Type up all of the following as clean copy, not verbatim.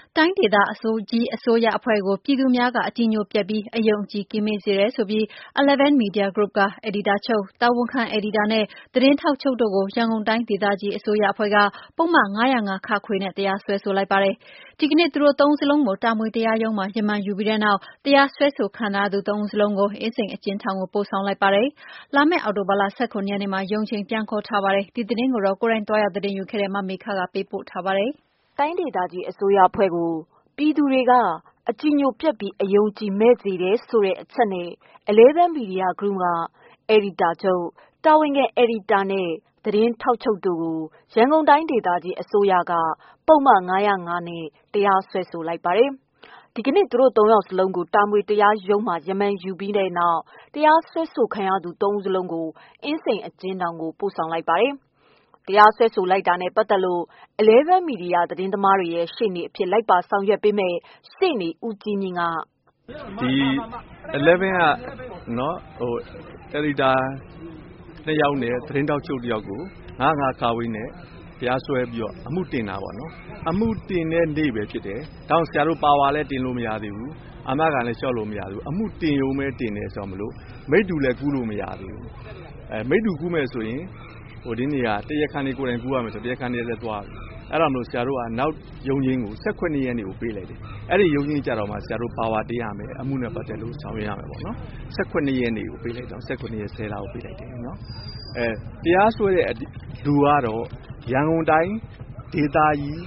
တိုင်းဒေသအစိုးရအဖွဲ့ကိုပြည်သူများကအကြည်ညိုပျက်ပြီးအယုံအကြည်ကင်းမဲ့စေတယ်ဆိုပြီး Eleven Media Group က အယ်ဒီတာချုပ်၊တာဝန်ခံအယ်ဒီတာနဲ့သတင်းထောက်ချုပ်တို့ကိုရန်ကုန်တိုင်းဒေသကြီးအစိုးရအဖွဲ့ကပုဒ်မ ၅၀၅(ခ) နဲ့တရားစွဲဆိုလိုက်ပါတယ်။ ဒီကနေ့သူတို့သုံးဦးစလုံးကိုတာမွေတရားရုံးမှာရမန်ယူပြီးတဲ့နောက်တရားစွဲဆိုခံထားရသူသုံးဦးစလုံးကိုအင်းစိန်အကျဉ်းထောင်ကိုပို့ဆောင်လိုက်ပါတယ်။ လာမယ့်အောက်တိုဘာလ ၁၇ ရက်နေ့မှာရုံးချိန်းပြန်ခေါ်ထားပါတယ်။ ဒီသတင်းကိုကိုယ်တိုင်သွားရောက်သတင်းယူခဲ့တဲ့မေခကပေးပို့ထားပါတယ်။ တိုင်းဒေသကြီးအစိုးရအဖွဲ့ကိုပြည်သူတွေကအကြည်ညိုပျက်ပြီးအယုံကြည်မဲ့စေတယ်ဆိုတဲ့အချက်နဲ့ Eleven Media Group ကအယ်ဒီတာချုပ်၊တာဝန်ခံအယ်ဒီတာနဲ့သတင်းထောက်ချုပ်တို့ကိုရန်ကုန်တိုင်းဒေသကြီးအစိုးရကပုဒ်မ ၅၀၅ နဲ့တရားစွဲဆိုလိုက်ပါတယ်။ ဒီကနေ့သူတို့သုံးယောက်စလုံးကိုတာမွေတရားရုံးမှာရမန်ယူပြီးတဲ့နောက်တရားစွဲဆိုခံရသူသုံးဦးစလုံးကိုအင်းစိန်အကျဉ်းထောင်ကိုပို့ဆောင်လိုက်ပါတယ်။ တရားစွဲဆိုလိုက်တာနဲ့ပတ်သက်လို့ Eleven Media သတင်းသမားတွေရဲ့ရှေ့နေအဖြစ်လိုက်ပါဆောင်ရွက်ပေးမယ့် ရှေ့နေဦးကြီးမြင့်ကဒီ Eleven က အယ်ဒီတာ2ယောက်နဲ့သတင်းထောက်ချုပ်1ယောက်ကို ၅၀၅(ခ) နဲ့တရားစွဲပြီးတော့အမှုတင်တာပေါ့နော်။ အမှုတင်တဲ့နေ့ပဲဖြစ်တယ်။ ဒါကြောင့်ဆရာတို့ပါဝါလည်းတင်လို့မရသေးဘူး။ အာမခံလည်းလျှောက်လို့မရသေးဘူး။ အမှုတင်ရုံပဲတင်တယ်ဆိုတော့မိတ္တူလည်းကူးလို့မရသေးဘူး။ မိတ္တူကူးမယ်ဆိုရင်တရားခံတွေကိုယ်တိုင်ကူးရမယ်ဆိုတော့တရားခံတွေလည်းသွားပြီ။ အဲ့ဒါမို့ဆရာတို့ကနောက်ရုံးချိန်းကို ၁၇ ရက်နေ့ကိုပေးလိုက်တယ်။ အဲ့ဒီရုံးချိန်းကျတော့မှဆရာတို့ပါဝါတင်ရမယ်။ အမှုနဲ့ပတ်သက်လို့ဆောင်ရွက်ရမယ်ပေါ့နော်။ ၁၇ ရက်နေ့ကိုပေးလိုက်တယ်။ ၁၇ ရက် 10 လကိုပေးလိုက်တယ်နော်။ တရားစွဲတဲ့လူကတော့ရန်ကုန်တိုင်းဒေသကြီး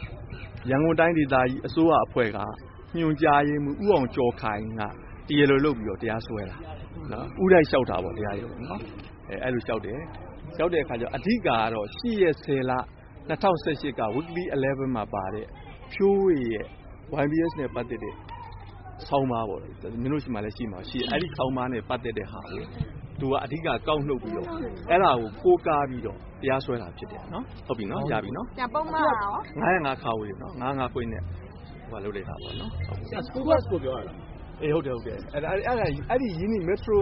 အစိုးရအဖွဲ့ကညွှန်ကြားရေးမှူးဦးအောင်ကျော်ခိုင်ကတရားလိုလုပ်ပြီးတော့တရားစွဲတာ။ ဦးတိုက်လျှောက်တာပေါ့တရားရုံးကိုနော်။ အဲ့လိုလျှောက်တယ်။ လျှောက်တဲ့အခါကျတော့အဓိကကတော့ 8 ရက် 10 လ 2018 က Weekly Eleven မှာပါတဲ့ဖြိုးဝေရဲ့ YBS နဲ့ပတ်သက်တဲ့ဆောင်းပါးပေါ့။ မင်းတို့ဆီမှာလည်းရှိမှာရှိတယ်။ အဲ့ဒီဆောင်းပါးနဲ့ပတ်သက်တဲ့ဟာကိုသူကအဓိကကောက်နှုတ်ပြီးတော့အဲ့ဒါကိုကိုးကားပြီးတော့တရားစွဲတာဖြစ်တယ်နော်။ ဟုတ်ပြီနော်ရပြီနော်။ပုဒ်မကရော၅၀၅(ခ) နော်။ ၅၀၅(ခ) နဲ့လုပ်လိုက်တာပေါ့နော်။ School Bus ကိုပြောတာလား။အေးဟုတ်တယ်။အဲ့ဒီရင်းနှီး Metro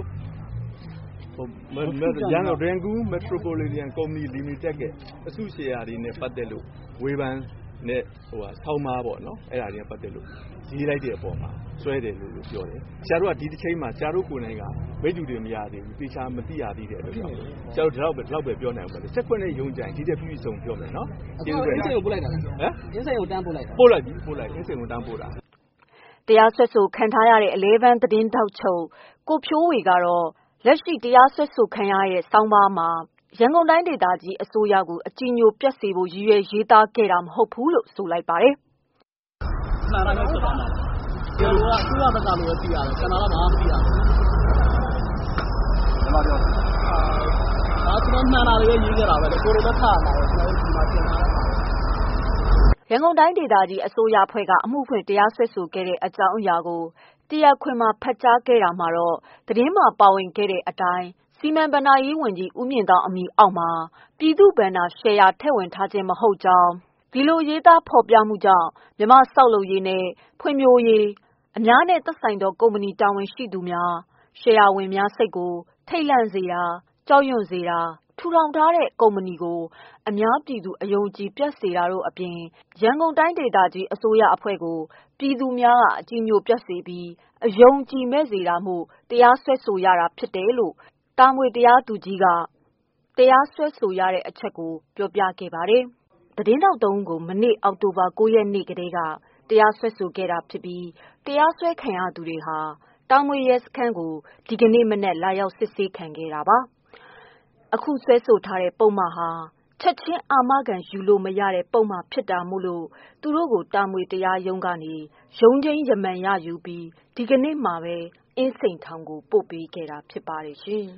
Rangoon Metropolitan Company Limited ရဲ့အစုရှယ်ယာတွေနဲ့ပတ်သက်လို့ဝေဖန်တဲ့ဆောင်းပါးပေါ့နော်။အဲ့ဒါတွေနဲ့ပတ်သက်လို့ရေးလိုက်တဲ့အပေါ်မှာစွဲတယ်လို့ပြောတယ်။ ဆရာတို့ကဒီတစ်ချိန်မှာဆရာတို့ကိုယ်တိုင်ကမိတ္တူတွေမရသေးဘူး။သေချာမသိရသေးတဲ့အတွက်ကြောင့်ဆရာတို့ဒီလောက်ပဲပြောနိုင်ပါတယ်။ ၁၇ ရက်ရုံးကျရင်ဒီထက်ပြည့်စုံပြောမယ်နော်။အင်းစိန်ကိုပို့လိုက်တာလား။အင်းစိန်ကိုတန်းပို့လိုက်တာ။ပို့လိုက်ပြီအင်းစိန်ကိုတန်းပို့တာ။တရားစွဲဆိုခံထားရတဲ့ Eleven သတင်းထောက်ချုပ်ကိုဖြိုးဝေကတော့လက်ရှိတရားစွဲဆိုခံရတဲ့ဆောင်းပါးမှာရန်ကုန်တိုင်းဒေသကြီးအစိုးရကိုအကြည်ညိုပျက်စေဖို့ရည်ရွယ်ရေးသားခဲ့တာမဟုတ်ဘူးလို့ဆိုလိုက်ပါတယ်။မှန်တာပဲဖြစ်သွားမှာ။ဒီလိုကအစိုးရဘက်ကလိုပဲသိရတယ်။ကျွန်တော်တော့ဘာမှမသိရဘူး။မှန်ပါပြော။ကျွန်တော်မှန်တာတွေပဲရေးခဲ့တာပဲ။ကိုလိုလည်းဖတ်ရမှာပဲ။ကျွန်တော်ဒီမှာတင်ထားတာရန်ကုန်တိုင်းဒေသကြီးအစိုးရအဖွဲ့ကအမှုဖွင့်တရားစွဲဆိုခဲ့တဲ့အကြောင်းအရာကိုတရားခွင်မှာဖတ်ကြားခဲ့တာမှာတော့သတင်းမှာပါဝင်ခဲ့တဲ့အတိုင်းစီမံဘဏ္ဍာရေးဝန်ကြီးဦးမြင့်သောင်းအမည်အောက်မှာပြည်သူ့ဘဏ္ဍာရှယ်ယာထည့်ဝင်ထားခြင်းမဟုတ်ကြောင်းဒီလိုရေးသားဖော်ပြမှုကြောင့်မြန်မာ့ဆောက်လုပ်ရေးနှင့်ဖွံ့ဖြိုးရေးအများနှင့်သက်ဆိုင်သောကုမ္ပဏီတာဝန်ရှိသူများရှယ်ယာဝင်များစိတ်ကိုထိတ်လန့်စေတာကြောက်ရွံ့စေတာထူထောင်ထားတဲ့ကုမ္ပဏီကိုအများပြည်သူအယုံကြည်ပျက်စေတာတို့အပြင်ရန်ကုန်တိုင်းဒေသကြီးအစိုးရအဖွဲ့ကိုပြည်သူများကအကြည်ညိုပျက်စေပြီးအယုံကြည်မဲ့စေတာမို့တရားစွဲဆိုရတာဖြစ်တယ်လို့တာမွေတရားသူကြီးကတရားစွဲဆိုရတဲ့အချက်ကိုပြောပြခဲ့ပါတယ်။သတင်းထောက်သုံးဦးကိုမနေ့အောက်တိုဘာ 9 ရက်နေ့ကတည်းကတရားစွဲဆိုခဲ့တာဖြစ်ပြီးတရားစွဲခံရသူတွေဟာတာမွေရဲစခန်းကိုဒီကနေ့မနက်လာရောက်စစ်ဆေးခံခဲ့တာပါ။အခုစွဲဆိုထားတဲ့ပုဒ်မဟာချက်ချင်းအာမခံယူလို့မရတဲ့ပုဒ်မဖြစ်တာမို့လို့သူတို့ကိုတာမွေတရားရုံးကနေရုံးချိန်းရမန်ရယူပြီးဒီကနေ့မှာပဲအင်းစိန်ထောင်ကိုပို့ပေးခဲ့တာဖြစ်ပါတယ်ရှင်